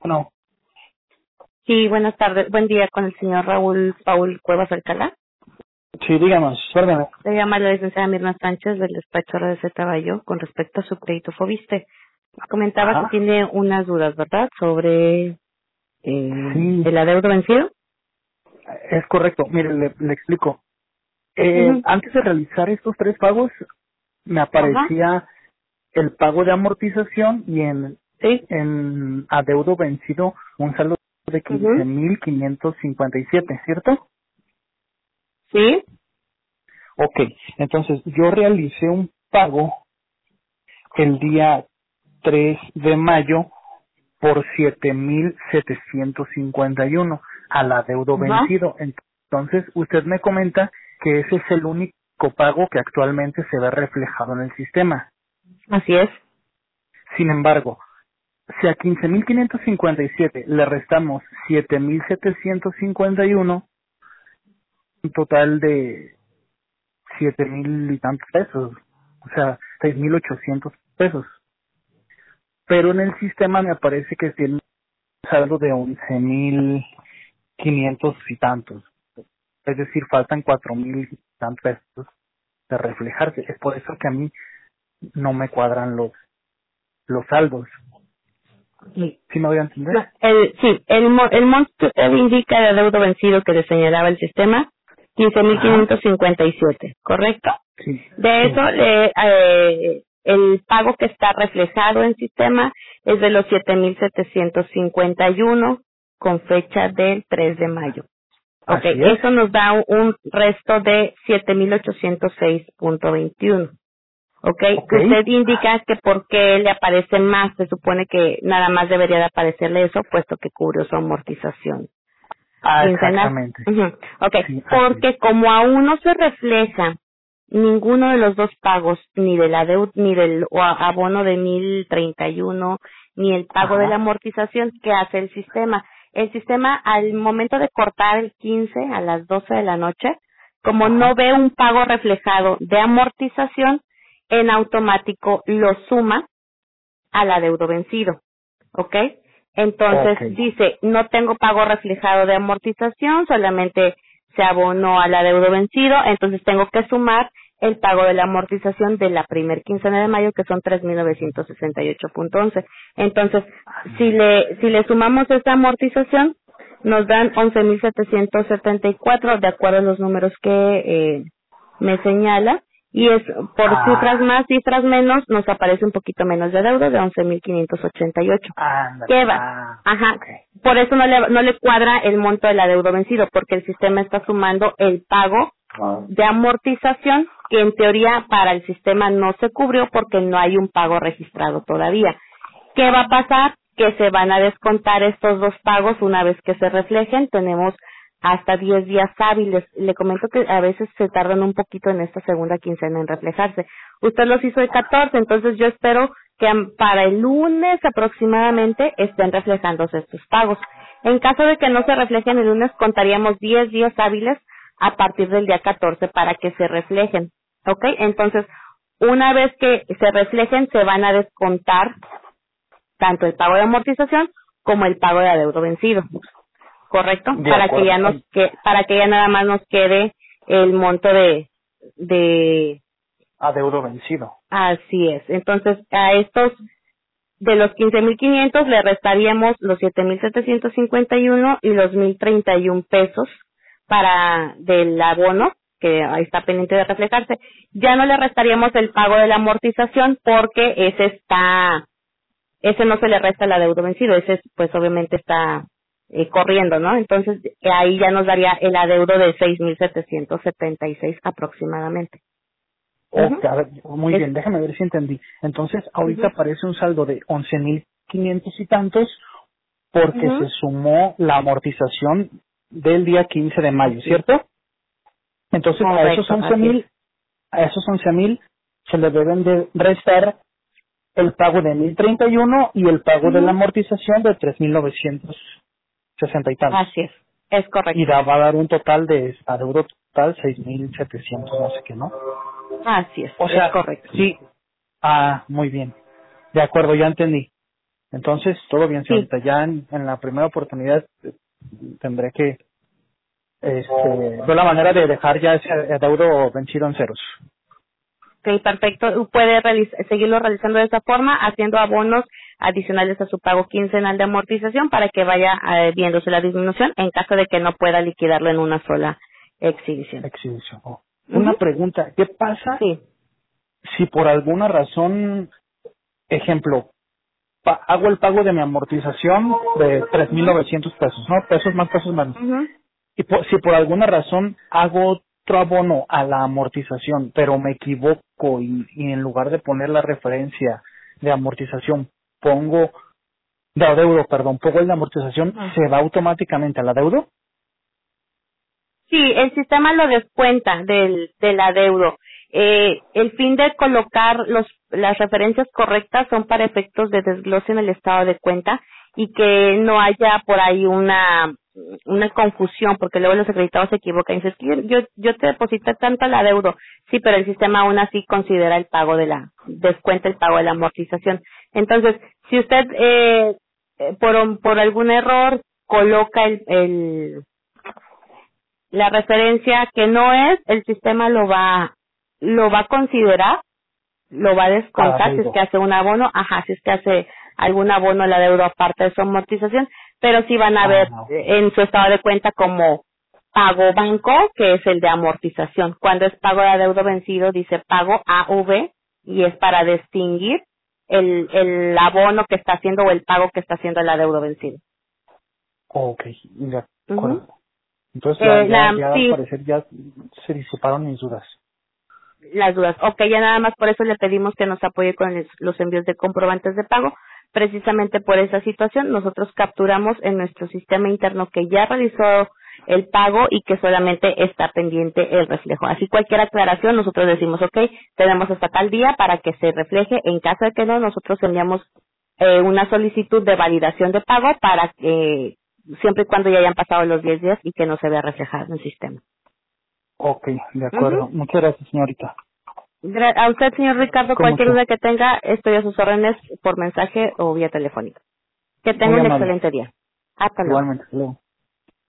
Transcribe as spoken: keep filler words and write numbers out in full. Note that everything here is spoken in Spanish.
No. Sí, buenas tardes. Buen día con el señor Raúl Paul Cuevas Alcalá. Sí, díganos, suélgame. Le llama la licenciada Mirna Sánchez del despacho R D Z Bayo con respecto a su crédito Fobiste. Comentaba que Ajá. tiene unas dudas, ¿verdad? Sobre eh, Sí, el adeudo vencido. es correcto. Mire, le, le explico. Eh, Ujú. antes de realizar estos tres pagos, me Ajá. aparecía el pago de amortización y en, Sí. en adeudo vencido un saldo de quince Ujú. mil quinientos cincuenta y siete, ¿cierto? Sí. Ok, entonces yo realicé un pago el día tres de mayo por siete mil setecientos cincuenta y uno al adeudo Ajá. vencido. Entonces, usted me comenta que ese es el único pago que actualmente se ve reflejado en el sistema. Así es. Sin embargo, si a quince mil quinientos cincuenta y siete le restamos siete mil setecientos cincuenta y uno, un total de siete mil y tantos pesos, o sea, seis mil ochocientos pesos. Pero en el sistema me aparece que tiene un saldo de once mil quinientos y tantos. Es decir, faltan cuatro mil y tantos pesos de reflejarse. Es por eso que a mí no me cuadran los los saldos. Sí. ¿Sí me voy a entender? No, el, sí, el, mo- el monto que usted indica de adeudo vencido que le señalaba el sistema, quince mil Ajá. quinientos cincuenta y siete, ¿correcto? Sí, De sí. eso, le, eh, el pago que está reflejado en sistema es de los siete mil setecientos cincuenta y uno con fecha del tres de mayo. Ok, Así es. eso nos da un resto de siete mil ochocientos seis punto veintiuno. Ok, Ok. usted indica que por qué le aparece más, se supone que nada más debería de aparecerle eso, puesto que cubrió su amortización Ah, quincenal. exactamente. Ujú. Ok, Sí, así es. porque como aún no se refleja ninguno de los dos pagos, ni de la deud ni del o a- abono de mil treinta y uno, ni el pago de la Ajá. amortización, ¿qué hace el sistema? El sistema al momento de cortar el quince a las doce de la noche, como no Ajá. ve un pago reflejado de amortización, en automático lo suma al adeudo vencido, ¿ok? Entonces Ok. dice, no tengo pago reflejado de amortización, solamente se abonó al adeudo vencido, entonces tengo que sumar el pago de la amortización de la primer quincena de mayo, que son tres mil novecientos sesenta y ocho punto once. Entonces, si le, si le sumamos esta amortización, nos dan once mil setecientos setenta y cuatro, de acuerdo a los números que eh, me señala, y es por cifras Ah, más, cifras menos, nos aparece un poquito menos de deuda de once mil quinientos ochenta y ocho. ándale. ¿Qué va? Ah, Ajá. ok. Por eso no le, no le cuadra el monto del adeudo vencido, porque el sistema está sumando el pago de amortización, que en teoría para el sistema no se cubrió porque no hay un pago registrado todavía. ¿Qué va a pasar? Que se van a descontar estos dos pagos una vez que se reflejen. Tenemos hasta diez días hábiles. Le comento que a veces se tardan un poquito en esta segunda quincena en reflejarse. Usted los hizo el catorce, entonces yo espero que am- para el lunes aproximadamente estén reflejándose estos pagos. En caso de que no se reflejen el lunes, contaríamos diez días hábiles a partir del día catorce para que se reflejen. ¿Ok? Entonces, una vez que se reflejen, se van a descontar tanto el pago de amortización como el pago de adeudo vencido, ¿correcto? De Para que ya acuerdo. nos que, para que ya nada más nos quede el monto de de Adeudo vencido. así es. Entonces, a estos de los quince mil quinientos le restaríamos los siete mil setecientos cincuenta y uno y los mil treinta y un pesos para del abono que ahí está pendiente de reflejarse. Ya no le restaríamos el pago de la amortización porque ese está ese no se le resta el adeudo vencido, ese pues obviamente está eh, corriendo, ¿no? Entonces eh, ahí ya nos daría el adeudo de seis mil setecientos setenta y seis aproximadamente. Ok, Ujú. a ver, muy Es, bien, déjame ver si entendí. Entonces, ahorita ujú, aparece un saldo de once mil quinientos y tantos porque se ujú. sumó la amortización del día quince de mayo, Así es, ¿cierto? Entonces, a esos correcto, once así es. mil, a esos once mil se le deben de restar el pago de mil treinta y uno y el pago de la Ujú. amortización de tres mil novecientos sesenta y tantos. Así es, es Y correcto. da, va a dar un total de adeudo total seis mil setecientos, no sé qué, ¿no? Así es, O es sea, correcto. sí, ah, muy bien. De acuerdo, ya entendí. Entonces, todo bien, Sí. señorita. Ya en, en la primera oportunidad eh, tendré que este, ver la manera de dejar ya ese adeudo vencido en ceros. Ok, perfecto. Puede realiz- seguirlo realizando de esa forma, haciendo abonos adicionales a su pago quincenal de amortización para que vaya eh, viéndose la disminución en caso de que no pueda liquidarlo en una sola exhibición. Exhibición. Oh. Una Ujú. pregunta, ¿qué pasa Sí. si por alguna razón, ejemplo, pa- hago el pago de mi amortización de tres mil novecientos pesos, ¿no? Pesos más, pesos menos. Ujú. Y por- si por alguna razón hago otro abono a la amortización, pero me equivoco y, y en lugar de poner la referencia de amortización, pongo de adeudo, perdón, pongo el de amortización, Ah. ¿se va automáticamente al adeudo? Sí, el sistema lo descuenta del, del adeudo. Eh, el fin de colocar los, las referencias correctas son para efectos de desglose en el estado de cuenta y que no haya por ahí una una confusión, porque luego los acreditados se equivocan y dicen, "Es que yo, yo, yo te deposité tanto el adeudo". Sí, pero el sistema aún así considera el pago de la, descuenta el pago de la amortización. Entonces, si usted eh, eh, por, por algún error coloca el, el la referencia que no es, el sistema lo va lo va a considerar, lo va a A descontar si es adeudo. que hace un abono, ajá, si es que hace algún abono a la deuda aparte de su amortización, pero sí van a Ah, ver no. eh, en su estado de cuenta como pago banco, que es el de amortización. Cuando es pago de adeudo vencido, dice pago A V y es para distinguir el, el abono que está haciendo o el pago que está haciendo el adeudo vencido. Ok, de Ujú. acuerdo. Entonces ya, Eh, ya, la, ya al sí, parecer ya se disiparon mis dudas. las dudas. Ok, ya nada más por eso le pedimos que nos apoye con el- los envíos de comprobantes de pago. Precisamente por esa situación, nosotros capturamos en nuestro sistema interno que ya realizó el pago y que solamente está pendiente el reflejo. Así cualquier aclaración, nosotros decimos, ok, tenemos hasta tal día para que se refleje. En caso de que no, nosotros enviamos eh, una solicitud de validación de pago para que siempre y cuando ya hayan pasado los diez días y que no se vea reflejado en el sistema. Ok, de Ujú. acuerdo. Muchas gracias, señorita. Gra- A usted, señor Ricardo, Con cualquier mucho. duda que tenga, estoy a sus órdenes por mensaje o vía telefónica. Que tenga Muy un amable. excelente día. Hasta luego. Igualmente. Hasta luego.